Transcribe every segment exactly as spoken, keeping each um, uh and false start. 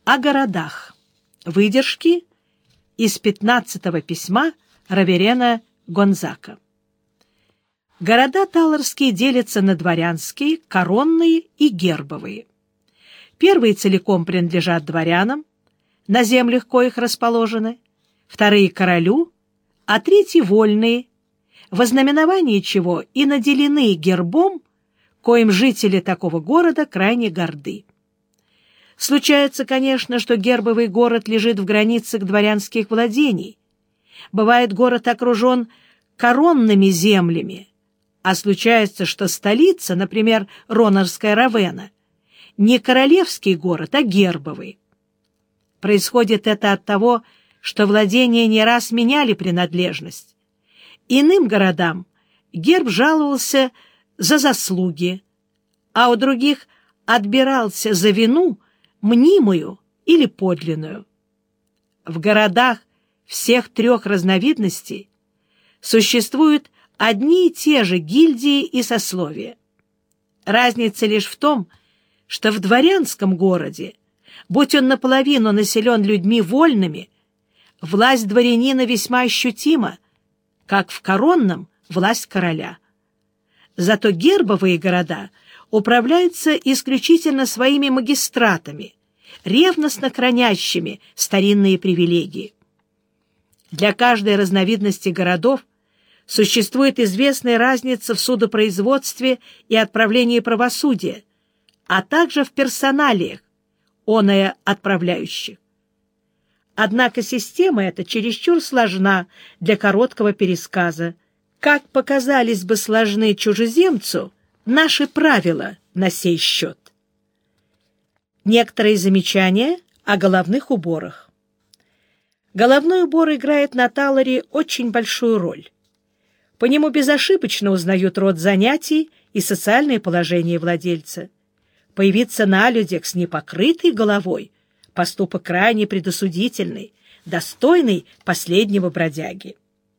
О городах. Выдержки из пятнадцатого письма Раверена Гонзака. Города таларские делятся на дворянские, коронные и гербовые. Первые целиком принадлежат дворянам, на землях коих расположены, вторые — королю, а третьи — вольные, во знаменовании чего и наделены гербом, коим жители такого города крайне горды. Случается, конечно, что гербовый город лежит в границах дворянских владений. Бывает, город окружен коронными землями, а случается, что столица, например, Ронорская Равена, не королевский город, а гербовый. Происходит это от того, что владения не раз меняли принадлежность. Иным городам герб жаловался за заслуги, а у других отбирался за вину, мнимую или подлинную. В городах всех трех разновидностей существуют одни и те же гильдии и сословия. Разница лишь в том, что в дворянском городе, будь он наполовину населен людьми вольными, власть дворянина весьма ощутима, как в коронном — власть короля. Зато гербовые города управляются исключительно своими магистратами, ревностно хранящими старинные привилегии. Для каждой разновидности городов существует известная разница в судопроизводстве и отправлении правосудия, а также в персоналиях, оное отправляющих. Однако система эта чересчур сложна для короткого пересказа. Как показались бы сложны чужеземцу наши правила на сей счет? Некоторые замечания о головных уборах. Головной убор играет на Таларе очень большую роль. По нему безошибочно узнают род занятий и социальное положение владельца. Появиться на людях с непокрытой головой — поступок крайне предосудительный, достойный последнего бродяги.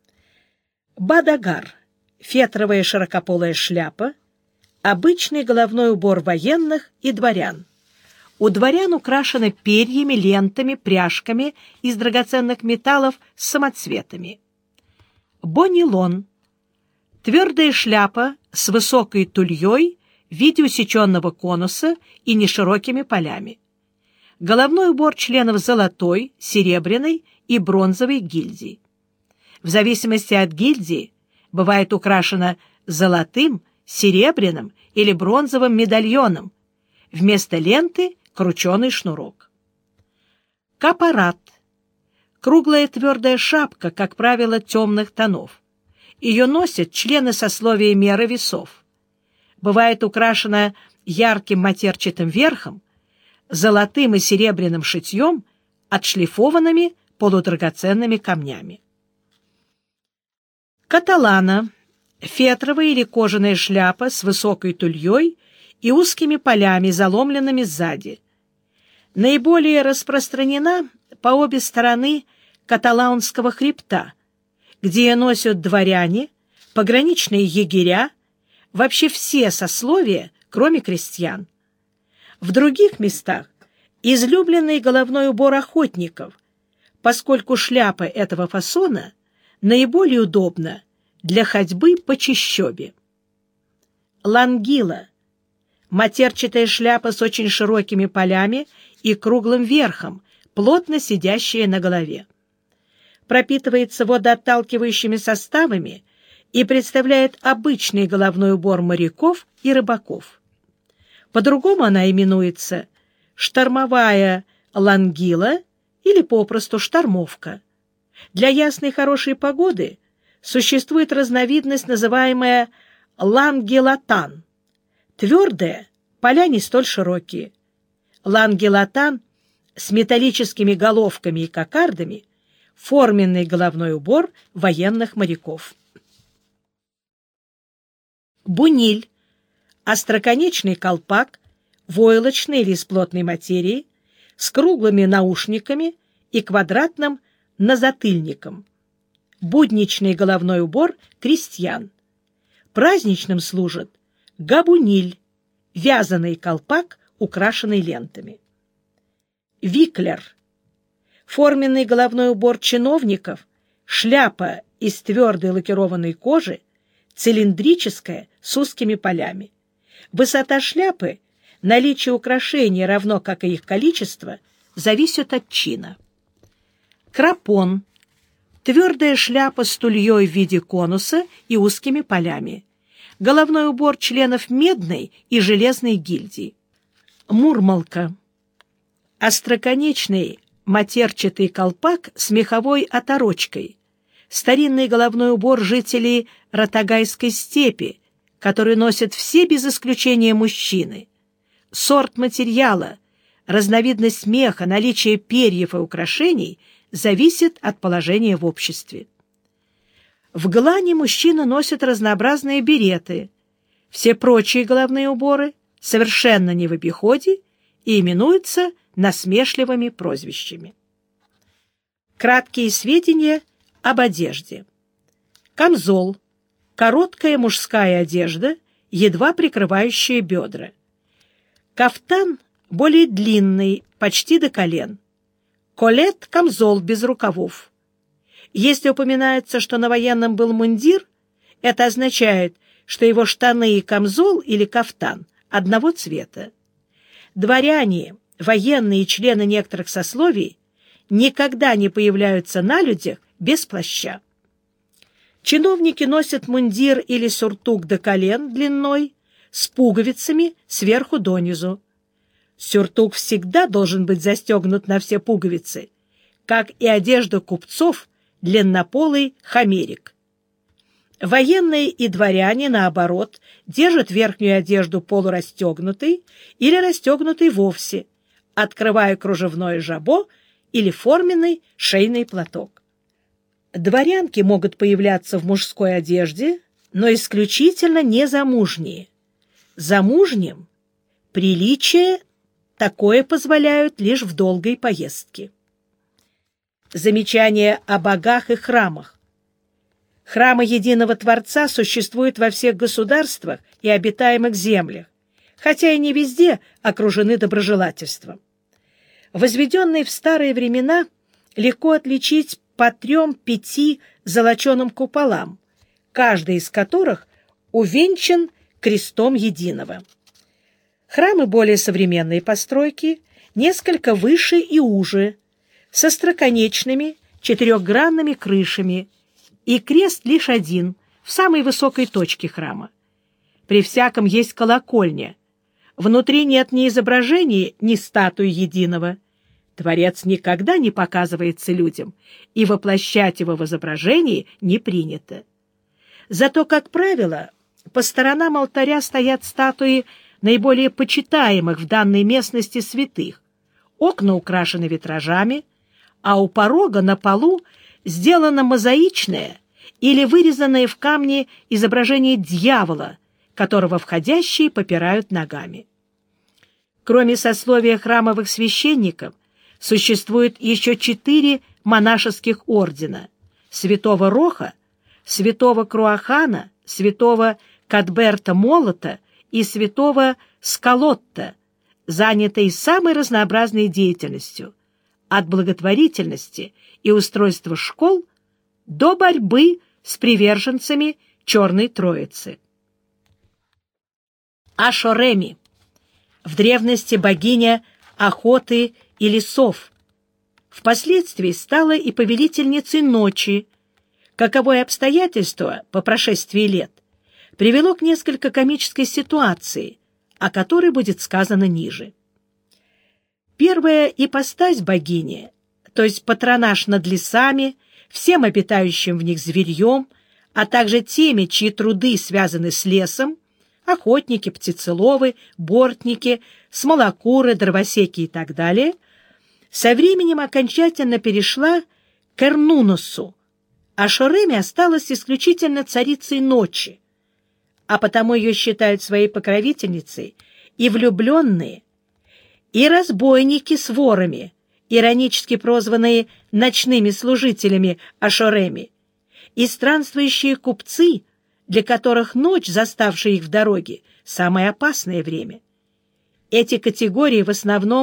Бадагар — фетровая широкополая шляпа, обычный головной убор военных и дворян. У дворян украшены перьями, лентами, пряжками из драгоценных металлов с самоцветами. Бонилон — твердая шляпа с высокой тульей в виде усеченного конуса и неширокими полями. Головной убор членов золотой, серебряной и бронзовой гильдий. В зависимости от гильдии бывает украшена золотым, серебряным или бронзовым медальоном, вместо ленты — крученый шнурок. Капорат — круглая твердая шапка, как правило, темных тонов. Ее носят члены сословия меры весов. Бывает украшена ярким матерчатым верхом, золотым и серебряным шитьем, отшлифованными полудрагоценными камнями. Каталана — фетровая или кожаная шляпа с высокой тульей и узкими полями, заломленными сзади. Наиболее распространена по обе стороны каталаунского хребта, где ее носят дворяне, пограничные егеря, вообще все сословия, кроме крестьян. В других местах излюбленный головной убор охотников, поскольку шляпа этого фасона наиболее удобна для ходьбы по чащобе. Лангила — матерчатая шляпа с очень широкими полями и круглым верхом, плотно сидящая на голове. Пропитывается водоотталкивающими составами и представляет обычный головной убор моряков и рыбаков. По-другому она именуется штормовая лангила или попросту штормовка. Для ясной хорошей погоды существует разновидность, называемая лангилатан. Твердая, поля не столь широкие. Лангилатан с металлическими головками и кокардами — форменный головной убор военных моряков. Буниль — остроконечный колпак, войлочный или из плотной материи, с круглыми наушниками и квадратным назатыльником. Будничный головной убор крестьян. Праздничным служит габуниль — вязаный колпак, украшенный лентами. виклер, форменный головной убор чиновников, шляпа из твердой лакированной кожи, цилиндрическая, с узкими полями. Высота шляпы, наличие украшений, равно как и их количество, зависит от чина. Крапон — твердая шляпа с тульей в виде конуса и узкими полями. Головной убор членов медной и железной гильдии. Мурмалка — остроконечный матерчатый колпак с меховой оторочкой, старинный головной убор жителей Ратагайской степи, который носят все без исключения мужчины. Сорт материала, разновидность меха, наличие перьев и украшений зависит от положения в обществе. В Глане мужчины носят разнообразные береты. Все прочие головные уборы совершенно не в обиходе и именуются насмешливыми прозвищами. Краткие сведения об одежде. Камзол — короткая мужская одежда, едва прикрывающая бедра. Кафтан — более длинный, почти до колен. Колет — камзол без рукавов. Если упоминается, что на военном был мундир, это означает, что его штаны и камзол или кафтан одного цвета. Дворяне, военные и члены некоторых сословий никогда не появляются на людях без плаща. Чиновники носят мундир или сюртук до колен длиной, с пуговицами сверху донизу. Сюртук всегда должен быть застегнут на все пуговицы, как и одежда купцов, длиннополый хамерик. Военные и дворяне, наоборот, держат верхнюю одежду полурастегнутой или расстегнутой вовсе, открывая кружевное жабо или форменный шейный платок. Дворянки могут появляться в мужской одежде, но исключительно не замужние. Замужним приличие такое позволяют лишь в долгой поездке. Замечание о богах и храмах. Храмы единого Творца существуют во всех государствах и обитаемых землях, хотя и не везде окружены доброжелательством. Возведенные в старые времена легко отличить по трем-пяти золоченым куполам, каждый из которых увенчан крестом единого. Храмы более современной постройки, несколько выше и уже, со остроконечными четырехгранными крышами, и крест лишь один, в самой высокой точке храма. При всяком есть колокольня. Внутри нет ни изображения, ни статуи единого. Творец никогда не показывается людям, и воплощать его в изображении не принято. Зато, как правило, по сторонам алтаря стоят статуи наиболее почитаемых в данной местности святых. Окна украшены витражами, а у порога на полу сделано мозаичное или вырезанное в камне изображение дьявола, которого входящие попирают ногами. Кроме сословия храмовых священников, существует еще четыре монашеских ордена — святого Роха, святого Круахана, святого Кадберта Молота и святого Скалотта, занятые самой разнообразной деятельностью, от благотворительности и устройства школ до борьбы с приверженцами Черной Троицы. Ашореми, в древности богиня охоты и лесов, впоследствии стала и повелительницей ночи. Каковое обстоятельство по прошествии лет привело к несколько комической ситуации, о которой будет сказано ниже. Первая ипостась богини, то есть патронаж над лесами, всем обитающим в них зверьем, а также теми, чьи труды связаны с лесом, охотники, птицеловы, бортники, смолокуры, дровосеки и так далее, со временем окончательно перешла к Эрнуносу, а Шореми осталась исключительно царицей ночи, а потому ее считают своей покровительницей и влюбленные, и разбойники с ворами, иронически прозванные ночными служителями Ашореми, и странствующие купцы, для которых ночь, заставшая их в дороге, самое опасное время. Эти категории в основном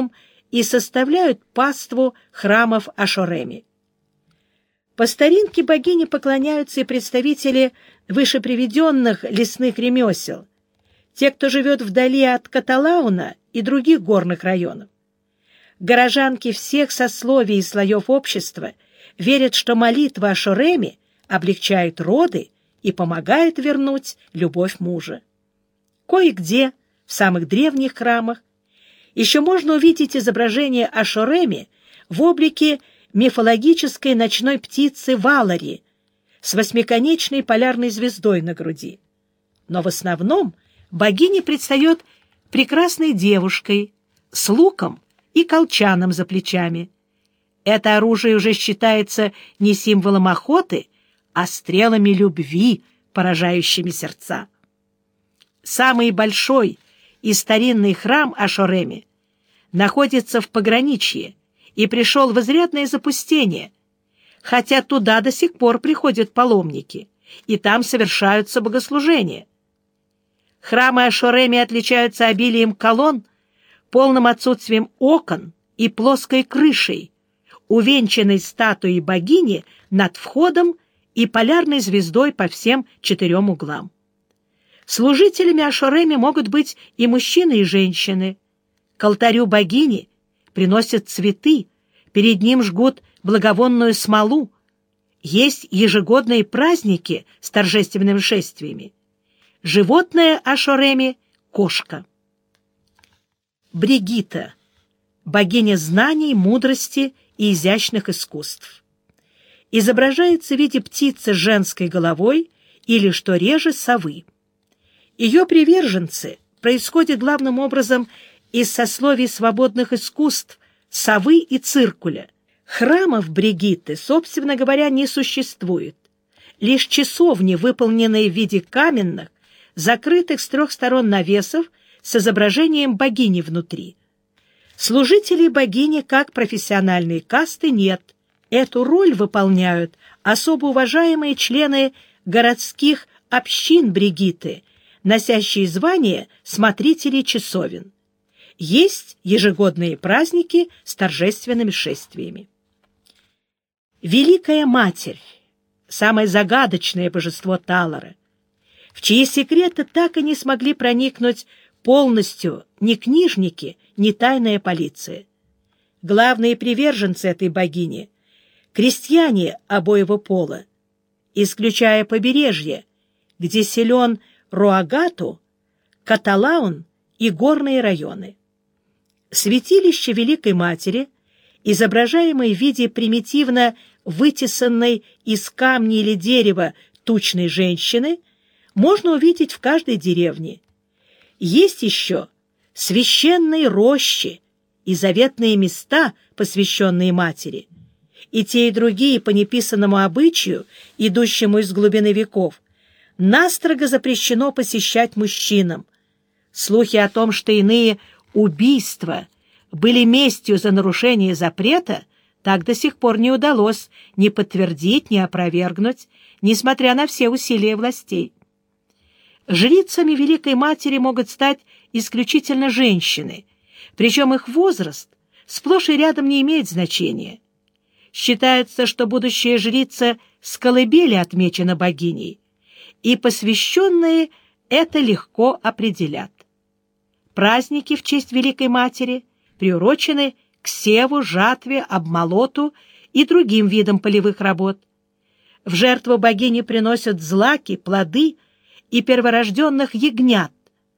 и составляют паству храмов Ашореми. По старинке богине поклоняются и представители вышеприведенных лесных ремесел, те, кто живет вдали от Каталауна и других горных районов. Горожанки всех сословий и слоев общества верят, что молитва Ашореми облегчает роды и помогает вернуть любовь мужа. Кое-где, в самых древних храмах, еще можно увидеть изображение Ашореми в облике мифологической ночной птицы Валари с восьмиконечной полярной звездой на груди. Но в основном богиня предстает прекрасной девушкой с луком и колчаном за плечами. Это оружие уже считается не символом охоты, а стрелами любви, поражающими сердца. Самый большой и старинный храм Ашореми находится в пограничье и пришел в изрядное запустение, хотя туда до сих пор приходят паломники, и там совершаются богослужения. Храмы Ашореми отличаются обилием колонн, полным отсутствием окон и плоской крышей, увенчанной статуей богини над входом и полярной звездой по всем четырем углам. Служителями Ашореми могут быть и мужчины, и женщины. К алтарю богини приносят цветы, перед ним жгут благовонную смолу. Есть ежегодные праздники с торжественными шествиями. Животное Ашореми — кошка. Бригитта — богиня знаний, мудрости и изящных искусств. Изображается в виде птицы с женской головой или, что реже, совы. Ее приверженцы происходят главным образом из сословий свободных искусств, совы и циркуля. Храмов Бригитты, собственно говоря, не существует. Лишь часовни, выполненные в виде каменных, закрытых с трех сторон навесов с изображением богини внутри. Служителей богини как профессиональной касты нет. Эту роль выполняют особо уважаемые члены городских общин Бригитты, носящие звание смотрителей часовен. Есть ежегодные праздники с торжественными шествиями. Великая Матерь — самое загадочное божество Талора, в чьи секреты так и не смогли проникнуть полностью ни книжники, ни тайная полиция. Главные приверженцы этой богини — крестьяне обоего пола, исключая побережье, где силен Руагату, Каталаун и горные районы. Святилище Великой Матери, изображаемое в виде примитивно вытесанной из камня или дерева тучной женщины, можно увидеть в каждой деревне. Есть еще священные рощи и заветные места, посвященные Матери. И те, и другие, по неписанному обычаю, идущему из глубины веков, настрого запрещено посещать мужчинам. Слухи о том, что иные убийства были местью за нарушение запрета, так до сих пор не удалось ни подтвердить, ни опровергнуть, несмотря на все усилия властей. Жрицами Великой Матери могут стать исключительно женщины, причем их возраст сплошь и рядом не имеет значения. Считается, что будущая жрица с колыбели отмечена богиней, и посвященные это легко определят. Праздники в честь Великой Матери приурочены к севу, жатве, обмолоту и другим видам полевых работ. В жертву богини приносят злаки, плоды и перворожденных ягнят.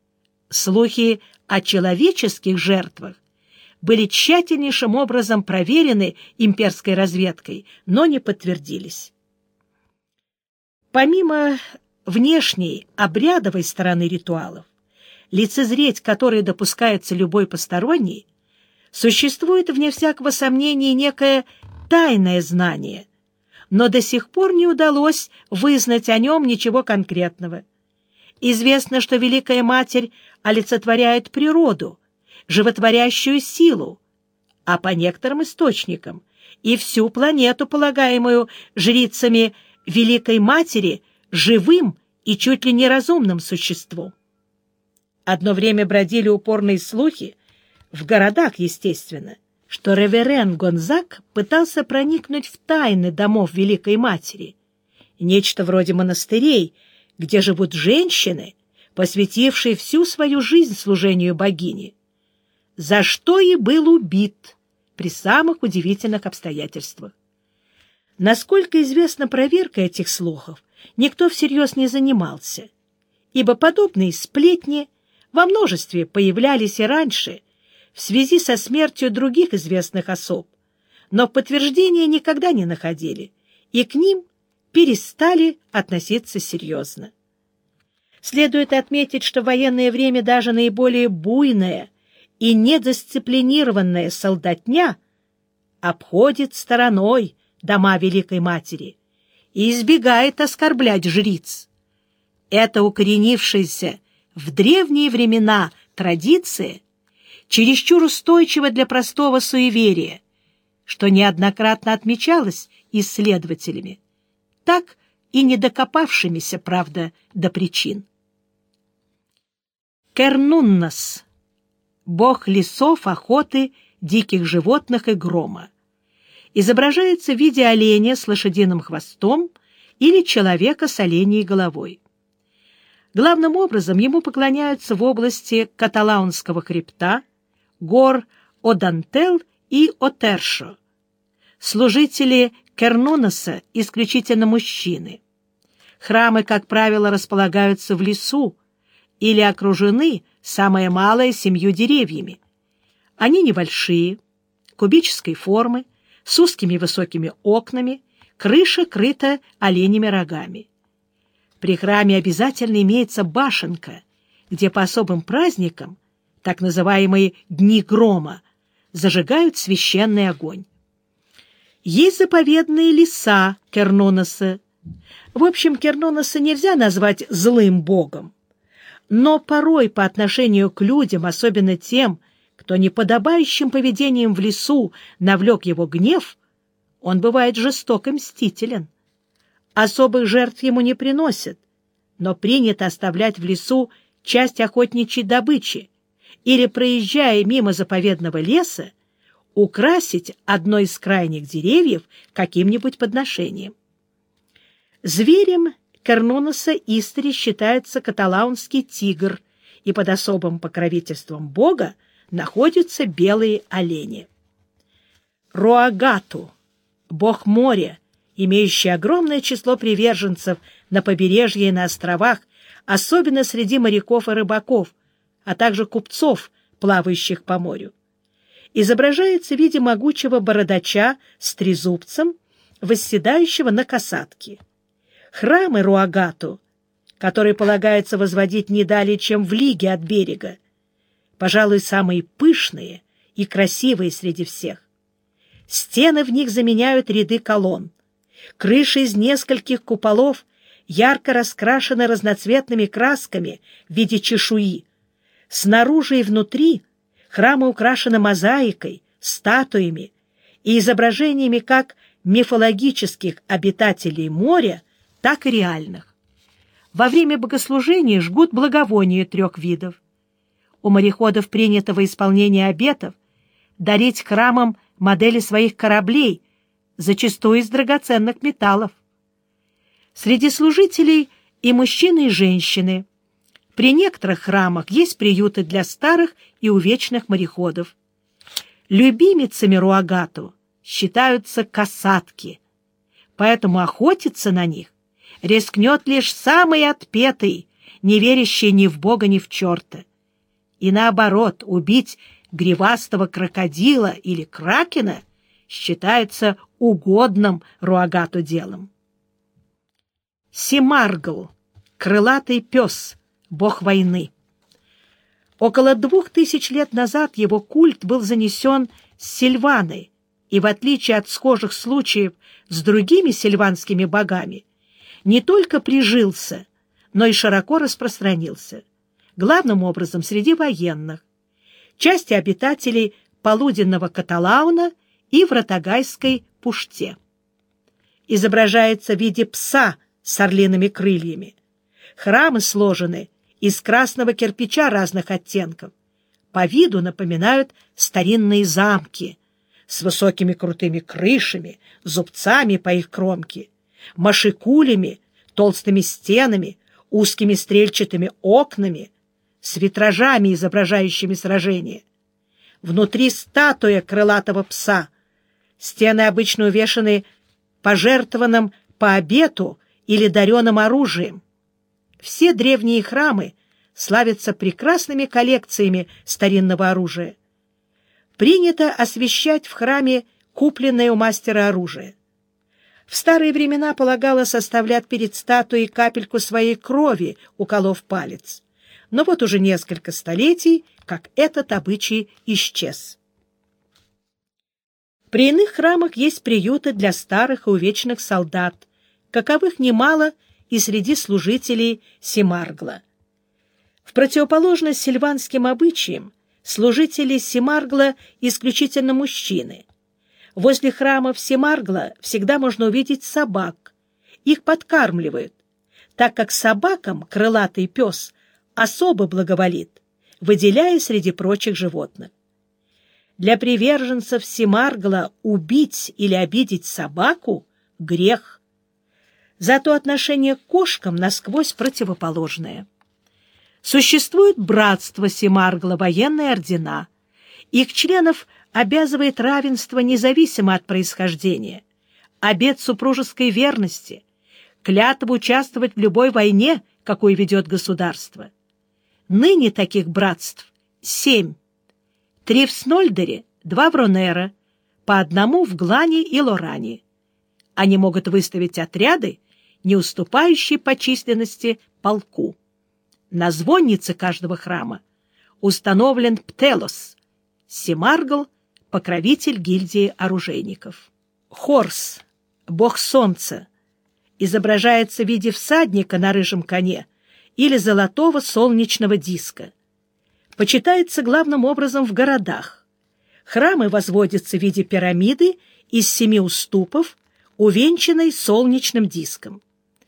Слухи о человеческих жертвах были тщательнейшим образом проверены имперской разведкой, но не подтвердились. Помимо внешней обрядовой стороны ритуалов, лицезреть которой допускается любой посторонний, существует, вне всякого сомнения, некое тайное знание, но до сих пор не удалось вызнать о нем ничего конкретного. Известно, что Великая Матерь олицетворяет природу, животворящую силу, а по некоторым источникам и всю планету, полагаемую жрицами Великой Матери, живым и чуть ли не разумным существом. Одно время бродили упорные слухи, в городах, естественно, что реверен Гонзак пытался проникнуть в тайны домов Великой Матери, нечто вроде монастырей, где живут женщины, посвятившие всю свою жизнь служению богине, за что и был убит при самых удивительных обстоятельствах. Насколько известно, проверкой этих слухов никто всерьез не занимался, ибо подобные сплетни во множестве появлялись и раньше в связи со смертью других известных особ, но подтверждения никогда не находили, и к ним перестали относиться серьезно. Следует отметить, что в военное время даже наиболее буйная и недисциплинированная солдатня обходит стороной дома Великой Матери и избегает оскорблять жриц. Это укоренившаяся в древние времена традиция чересчур устойчива для простого суеверия, что неоднократно отмечалось исследователями, так и не докопавшимися, правда, до причин. Кернуннас — бог лесов, охоты, диких животных и грома. Изображается в виде оленя с лошадиным хвостом или человека с оленей головой. Главным образом ему поклоняются в области Каталаунского хребта, гор Одантел и Отершо. Служители Кернуннаса исключительно мужчины. Храмы, как правило, располагаются в лесу или окружены, самое малое, семью деревьями. Они небольшие, кубической формы, с узкими высокими окнами, крыша крыта оленями рогами. При храме обязательно имеется башенка, где по особым праздникам, так называемые «дни грома», зажигают священный огонь. Есть заповедные леса Кернуннаса. В общем, Кернуннаса нельзя назвать злым богом, но порой по отношению к людям, особенно тем, кто неподобающим поведением в лесу навлек его гнев, он бывает жесток и мстителен. Особых жертв ему не приносят, но принято оставлять в лесу часть охотничьей добычи или, проезжая мимо заповедного леса, украсить одно из крайних деревьев каким-нибудь подношением. Зверем Кернуннаса истори считается каталаунский тигр, и под особым покровительством бога находятся белые олени. Руагату — бог моря, имеющий огромное число приверженцев на побережье и на островах, особенно среди моряков и рыбаков, а также купцов, плавающих по морю. Изображается в виде могучего бородача с трезубцем, восседающего на касатке. Храмы Руагату, которые полагается возводить не далее, чем в лиге от берега, пожалуй, самые пышные и красивые среди всех. Стены в них заменяют ряды колонн. Крыши из нескольких куполов ярко раскрашены разноцветными красками в виде чешуи. Снаружи и внутри храмы украшены мозаикой, статуями и изображениями как мифологических обитателей моря, так и реальных. Во время богослужения жгут благовония трех видов. У мореходов принято во исполнение обетов дарить храмам модели своих кораблей, зачастую из драгоценных металлов. Среди служителей и мужчины, и женщины. При некоторых храмах есть приюты для старых и увечных мореходов. Любимицами Руагату считаются касатки, поэтому охотиться на них рискнет лишь самый отпетый, не верящий ни в Бога, ни в черта. И наоборот, убить гривастого крокодила или кракена считается угодным Руагату делом. Симаргл — крылатый пес, бог войны. Около двух тысяч лет назад его культ был занесен с Сильваны, и в отличие от схожих случаев с другими сильванскими богами, не только прижился, но и широко распространился, главным образом среди военных, части обитателей полуденного Каталауна и в Ратагайской пуште. Изображается в виде пса с орлиными крыльями. Храмы сложены из красного кирпича разных оттенков. по виду напоминают старинные замки с высокими крутыми крышами, зубцами по их кромке, машикулями, толстыми стенами, узкими стрельчатыми окнами, с витражами, изображающими сражения. Внутри статуя крылатого пса. Стены обычно увешаны пожертвованным по обету или дареным оружием. Все древние храмы славятся прекрасными коллекциями старинного оружия. Принято освящать в храме купленное у мастера оружие. В старые времена полагалось оставлять перед статуей капельку своей крови, уколов палец. Но вот уже несколько столетий, как этот обычай исчез. При иных храмах есть приюты для старых и увечных солдат, каковых немало и среди служителей Семаргла. В противоположность сильванским обычаям, служители Семаргла исключительно мужчины. Возле храмов Семаргла всегда можно увидеть собак. Их подкармливают, так как собакам крылатый пес особо благоволит, выделяя среди прочих животных. Для приверженцев Семаргла убить или обидеть собаку — грех. Зато отношение к кошкам насквозь противоположное. Существует братство Семаргла, военные ордена. Их членов обязывает равенство независимо от происхождения, обет супружеской верности, клятва участвовать в любой войне, какую ведет государство. Ныне таких братств семь. Три в Снольдере, два в Ронера, по одному в Глане и Лоране. Они могут выставить отряды, не уступающие по численности полку. На звоннице каждого храма установлен Птелос, Семаргл, покровитель гильдии оружейников. Хорс, бог солнца, изображается в виде всадника на рыжем коне или золотого солнечного диска. Почитается главным образом в городах. Храмы возводятся в виде пирамиды из семи уступов, увенчанной солнечным диском.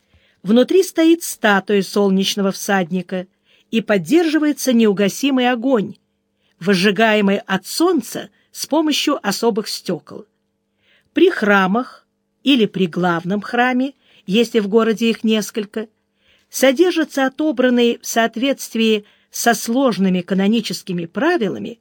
Внутри стоит статуя солнечного всадника и поддерживается неугасимый огонь, возжигаемый от солнца с помощью особых стекол. При храмах или при главном храме, если в городе их несколько, содержатся отобранные в соответствии со сложными каноническими правилами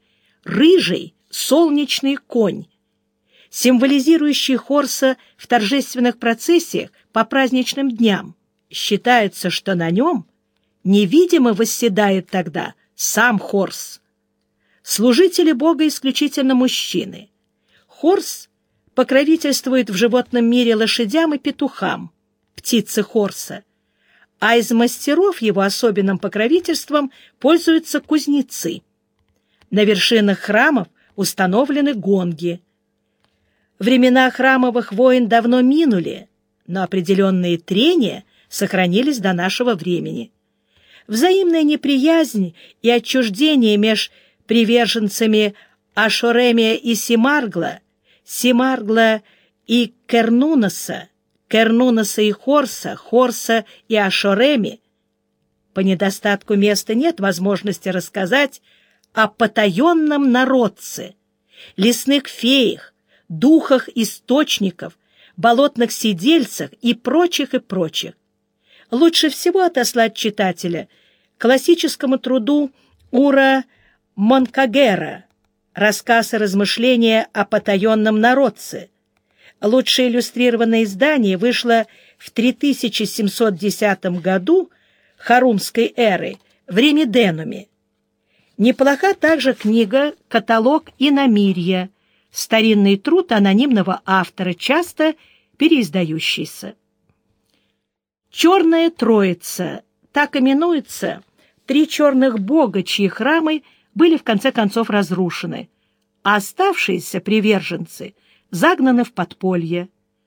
рыжий солнечный конь, символизирующий Хорса в торжественных процессиях по праздничным дням. Считается, что на нем невидимо восседает тогда сам Хорс. Служители Бога исключительно мужчины. Хорс покровительствует в животном мире лошадям и петухам, птицы Хорса, а из мастеров его особенным покровительством пользуются кузнецы. На вершинах храмов установлены гонги. Времена храмовых войн давно минули, но определенные трения сохранились до нашего времени. Взаимная неприязнь и отчуждение меж приверженцами Ашоремия и Семаргла, Семаргла и Кернунаса, Кернунаса и Хорса, Хорса и Ашореми. По недостатку места нет возможности рассказать о потаенном народце, лесных феях, духах источников, болотных сидельцах и прочих и прочих. Лучше всего отослать читателя к классическому труду Ура Монкагера «Рассказ и размышления о потаенном народце». Лучшее иллюстрированное издание вышло в три тысячи семьсот десятом году Харумской эры в Ремиденуме. Неплоха также книга «Каталог иномирья», старинный труд анонимного автора, часто переиздающийся. Черная Троица — так именуются три черных бога, чьи храмы были в конце концов разрушены, а оставшиеся приверженцы загнаны в подполье.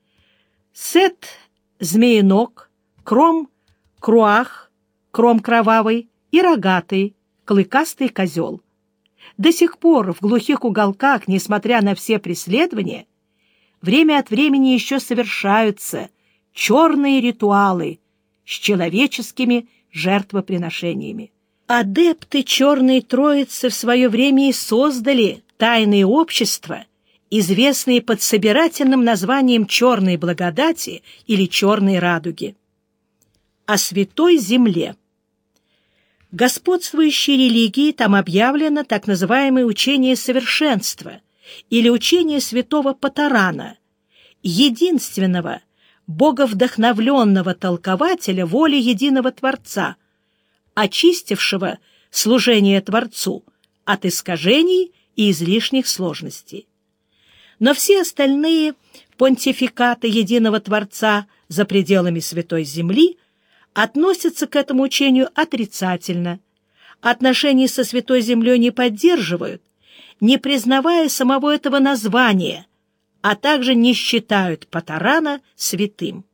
Сет — змееног, Кром — Круах, Кром кровавый и Рогатый, клыкастый козел. До сих пор в глухих уголках, несмотря на все преследования, время от времени еще совершаются черные ритуалы с человеческими жертвоприношениями. Адепты Черной Троицы в свое время и создали тайные общества, известные под собирательным названием «Черной благодати» или «Черной радуги». О Святой Земле. Господствующей религией там объявлено так называемое учение совершенства или учение святого Патарана, единственного боговдохновленного толкователя воли единого Творца, очистившего служение Творцу от искажений и излишних сложностей. Но все остальные понтификаты единого Творца за пределами Святой Земли относятся к этому учению отрицательно, отношения со Святой Землей не поддерживают, не признавая самого этого названия, а также не считают Патарана святым.